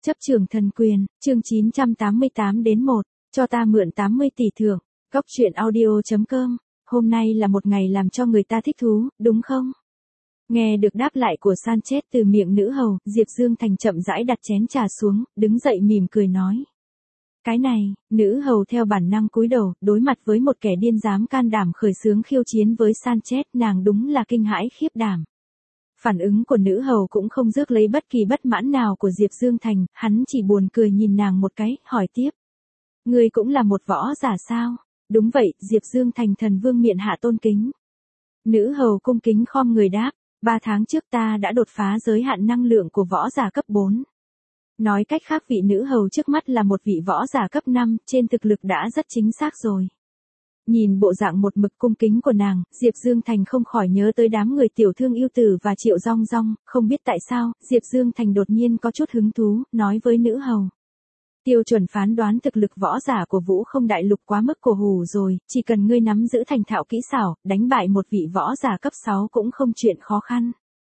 Chấp trường thần quyền, chương 988-1, cho ta mượn 80 tỷ thưởng. Góc truyện audio.com. Hôm nay là một ngày làm cho người ta thích thú, đúng không? Nghe được đáp lại của Sanchez từ miệng nữ hầu, Diệp Dương Thành chậm rãi đặt chén trà xuống, đứng dậy mỉm cười nói. Cái này, nữ hầu theo bản năng cúi đầu, đối mặt với một kẻ điên dám can đảm khởi xướng khiêu chiến với Sanchez, nàng đúng là kinh hãi khiếp đảm. Phản ứng của nữ hầu cũng không rước lấy bất kỳ bất mãn nào của Diệp Dương Thành, hắn chỉ buồn cười nhìn nàng một cái, hỏi tiếp. Ngươi cũng là một võ giả sao? Đúng vậy, Diệp Dương Thành thần vương miện hạ tôn kính. Nữ hầu cung kính khom người đáp, 3 tháng trước ta đã đột phá giới hạn năng lượng của võ giả cấp 4. Nói cách khác vị nữ hầu trước mắt là một vị võ giả cấp 5, trên thực lực đã rất chính xác rồi. Nhìn bộ dạng một mực cung kính của nàng, Diệp Dương Thành không khỏi nhớ tới đám người tiểu thương yêu tử và Triệu Rong Rong, không biết tại sao, Diệp Dương Thành đột nhiên có chút hứng thú, nói với nữ hầu. Tiêu chuẩn phán đoán thực lực võ giả của Vũ Không Đại Lục quá mức cổ hủ rồi, chỉ cần ngươi nắm giữ thành thạo kỹ xảo, đánh bại một vị võ giả cấp 6 cũng không chuyện khó khăn.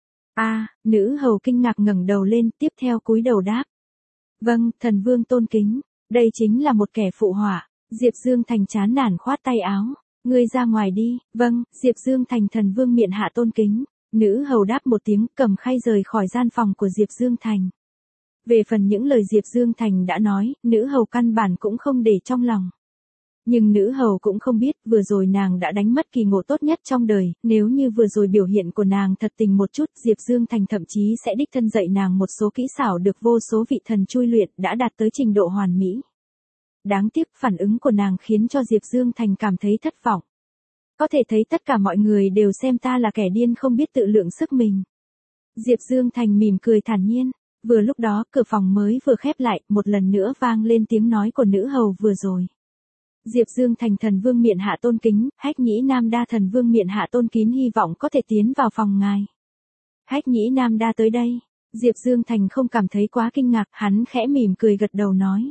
Nữ hầu kinh ngạc ngẩng đầu lên, tiếp theo cúi đầu đáp. Vâng, thần vương tôn kính, đây chính là một kẻ phụ họa. Diệp Dương Thành chán nản khoát tay áo. Ngươi ra ngoài đi. Vâng, Diệp Dương Thành thần vương miện hạ tôn kính. Nữ hầu đáp một tiếng, cầm khay rời khỏi gian phòng của Diệp Dương Thành. Về phần những lời Diệp Dương Thành đã nói, nữ hầu căn bản cũng không để trong lòng. Nhưng nữ hầu cũng không biết, vừa rồi nàng đã đánh mất kỳ ngộ tốt nhất trong đời, nếu như vừa rồi biểu hiện của nàng thật tình một chút, Diệp Dương Thành thậm chí sẽ đích thân dạy nàng một số kỹ xảo được vô số vị thần chui luyện, đã đạt tới trình độ hoàn mỹ. Đáng tiếc phản ứng của nàng khiến cho Diệp Dương Thành cảm thấy thất vọng. Có thể thấy tất cả mọi người đều xem ta là kẻ điên không biết tự lượng sức mình. Diệp Dương Thành mỉm cười thản nhiên. Vừa lúc đó, cửa phòng mới vừa khép lại, một lần nữa vang lên tiếng nói của nữ hầu vừa rồi. Diệp Dương Thành thần vương miện hạ tôn kính, Hách Nhĩ Nam Đa thần vương miện hạ tôn kính hy vọng có thể tiến vào phòng ngài. Hách Nhĩ Nam Đa tới đây. Diệp Dương Thành không cảm thấy quá kinh ngạc, hắn khẽ mỉm cười gật đầu nói.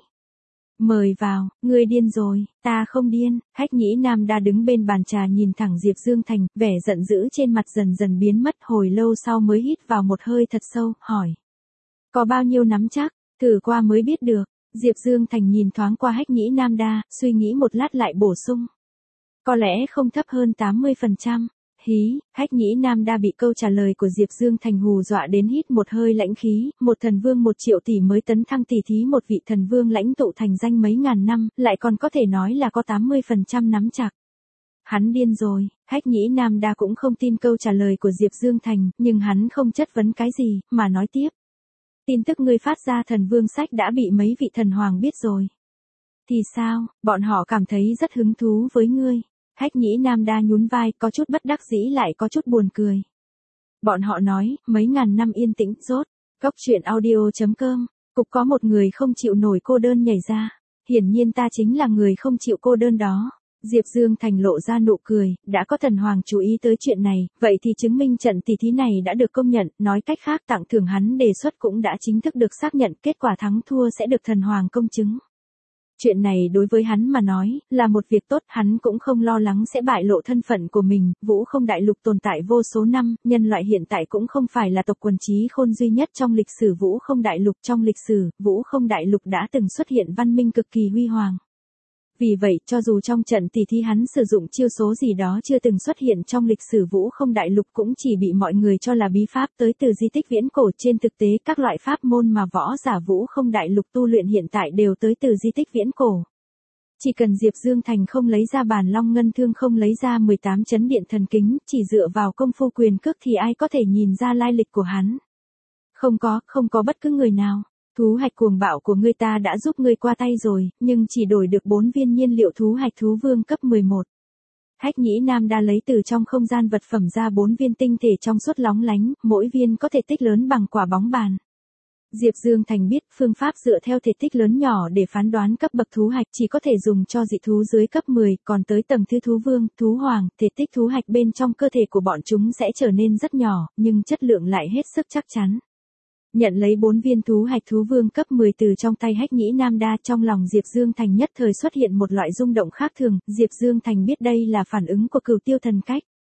Mời vào, ngươi điên rồi, ta không điên. Hách Nhĩ Nam Đa đứng bên bàn trà nhìn thẳng Diệp Dương Thành, vẻ giận dữ trên mặt dần dần biến mất, hồi lâu sau mới hít vào một hơi thật sâu, hỏi. Có bao nhiêu nắm chắc, thử qua mới biết được. Diệp Dương Thành nhìn thoáng qua Hách Nhĩ Nam Đa, suy nghĩ một lát lại bổ sung. Có lẽ không thấp hơn 80%. Hí, Hách Nhĩ Nam Đa bị câu trả lời của Diệp Dương Thành hù dọa đến hít một hơi lãnh khí, một thần vương 1 triệu tỷ mới tấn thăng tỷ thí một vị thần vương lãnh tụ thành danh mấy ngàn năm, lại còn có thể nói là có 80% nắm chặt. Hắn điên rồi. Hách Nhĩ Nam Đa cũng không tin câu trả lời của Diệp Dương Thành, nhưng hắn không chất vấn cái gì, mà nói tiếp. Tin tức ngươi phát ra thần vương sách đã bị mấy vị thần hoàng biết rồi. Thì sao, bọn họ cảm thấy rất hứng thú với ngươi. Hách Nhĩ Nam Đa nhún vai, có chút bất đắc dĩ lại có chút buồn cười. Bọn họ nói, mấy ngàn năm yên tĩnh, rốt. Góc truyện audio.com. Cục có một người không chịu nổi cô đơn nhảy ra. Hiển nhiên ta chính là người không chịu cô đơn đó. Diệp Dương Thành lộ ra nụ cười, đã có thần hoàng chú ý tới chuyện này, vậy thì chứng minh trận tỷ thí này đã được công nhận, nói cách khác tặng thưởng hắn đề xuất cũng đã chính thức được xác nhận, kết quả thắng thua sẽ được thần hoàng công chứng. Chuyện này đối với hắn mà nói, là một việc tốt, hắn cũng không lo lắng sẽ bại lộ thân phận của mình, Vũ Không Đại Lục tồn tại vô số năm, nhân loại hiện tại cũng không phải là tộc quần trí khôn duy nhất trong lịch sử Vũ Không Đại Lục, trong lịch sử, Vũ Không Đại Lục đã từng xuất hiện văn minh cực kỳ huy hoàng. Vì vậy, cho dù trong trận tỷ thí hắn sử dụng chiêu số gì đó chưa từng xuất hiện trong lịch sử Vũ Không Đại Lục cũng chỉ bị mọi người cho là bí pháp tới từ di tích viễn cổ, trên thực tế các loại pháp môn mà võ giả Vũ Không Đại Lục tu luyện hiện tại đều tới từ di tích viễn cổ. Chỉ cần Diệp Dương Thành không lấy ra bàn long ngân thương, không lấy ra 18 chấn điện thần kính, chỉ dựa vào công phu quyền cước thì ai có thể nhìn ra lai lịch của hắn. Không có bất cứ người nào. Thú hạch cuồng bạo của ngươi ta đã giúp ngươi qua tay rồi, nhưng chỉ đổi được 4 viên nhiên liệu thú hạch thú vương cấp 11. Hách Nhĩ Nam Đa lấy từ trong không gian vật phẩm ra 4 viên tinh thể trong suốt lóng lánh, mỗi viên có thể tích lớn bằng quả bóng bàn. Diệp Dương Thành biết phương pháp dựa theo thể tích lớn nhỏ để phán đoán cấp bậc thú hạch chỉ có thể dùng cho dị thú dưới cấp 10, còn tới tầng thứ thú vương, thú hoàng, thể tích thú hạch bên trong cơ thể của bọn chúng sẽ trở nên rất nhỏ, nhưng chất lượng lại hết sức chắc chắn. Nhận lấy 4 viên thú hạch thú vương cấp 10 từ trong tay Hách Nhĩ Nam Đa, trong lòng Diệp Dương Thành nhất thời xuất hiện một loại rung động khác thường, Diệp Dương Thành biết đây là phản ứng của Cửu Tiêu thần cách.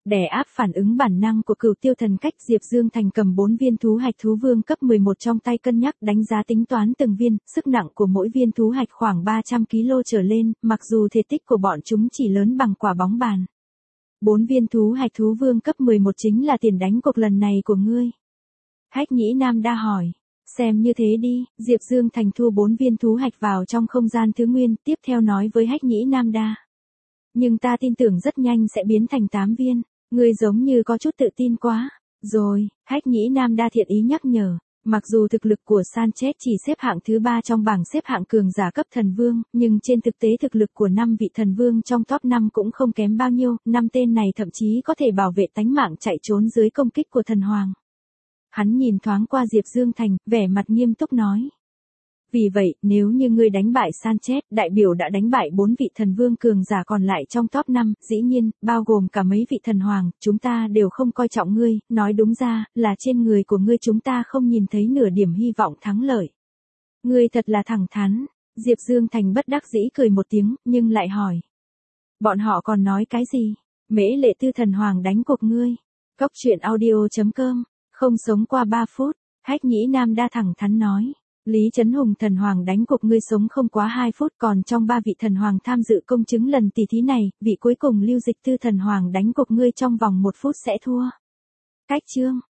Đè áp phản ứng bản năng của Cửu Tiêu Thần Cách, Diệp Dương Thành cầm 4 viên thú hạch thú vương cấp 11 trong tay, cân nhắc đánh giá tính toán từng viên, sức nặng của mỗi viên thú hạch khoảng 300 kg trở lên, mặc dù thể tích của bọn chúng chỉ lớn bằng quả bóng bàn. 4 viên thú hạch thú vương cấp 11 chính là tiền đánh cuộc lần này của ngươi. Hách Nhĩ Nam Đa hỏi. Xem như thế đi, Diệp Dương Thành thu 4 viên thú hạch vào trong không gian thứ nguyên, tiếp theo nói với Hách Nhĩ Nam Đa. Nhưng ta tin tưởng rất nhanh sẽ biến thành 8 viên, ngươi giống như có chút tự tin quá. Rồi, Hách Nhĩ Nam Đa thiện ý nhắc nhở, mặc dù thực lực của Sanchez chỉ xếp hạng thứ 3 trong bảng xếp hạng cường giả cấp thần vương, nhưng trên thực tế thực lực của 5 vị thần vương trong top 5 cũng không kém bao nhiêu, 5 tên này thậm chí có thể bảo vệ tánh mạng chạy trốn dưới công kích của thần hoàng. Hắn nhìn thoáng qua Diệp Dương Thành, vẻ mặt nghiêm túc nói. Vì vậy, nếu như ngươi đánh bại Sanchez, đại biểu đã đánh bại 4 vị thần vương cường giả còn lại trong top 5, dĩ nhiên, bao gồm cả mấy vị thần hoàng, chúng ta đều không coi trọng ngươi, nói đúng ra, là trên người của ngươi chúng ta không nhìn thấy nửa điểm hy vọng thắng lợi. Ngươi thật là thẳng thắn, Diệp Dương Thành bất đắc dĩ cười một tiếng, nhưng lại hỏi. Bọn họ còn nói cái gì? Mễ Lệ Tư thần hoàng đánh cuộc ngươi. Cốc truyện audio.com, không sống qua 3 phút, Hách Nhĩ Nam Đa thẳng thắn nói. Lý Chấn Hùng thần hoàng đánh cuộc ngươi sống không quá 2 phút, còn trong 3 vị thần hoàng tham dự công chứng lần tỷ thí này, vị cuối cùng Lưu Dịch Tư thần hoàng đánh cuộc ngươi trong vòng 1 phút sẽ thua. Cách chương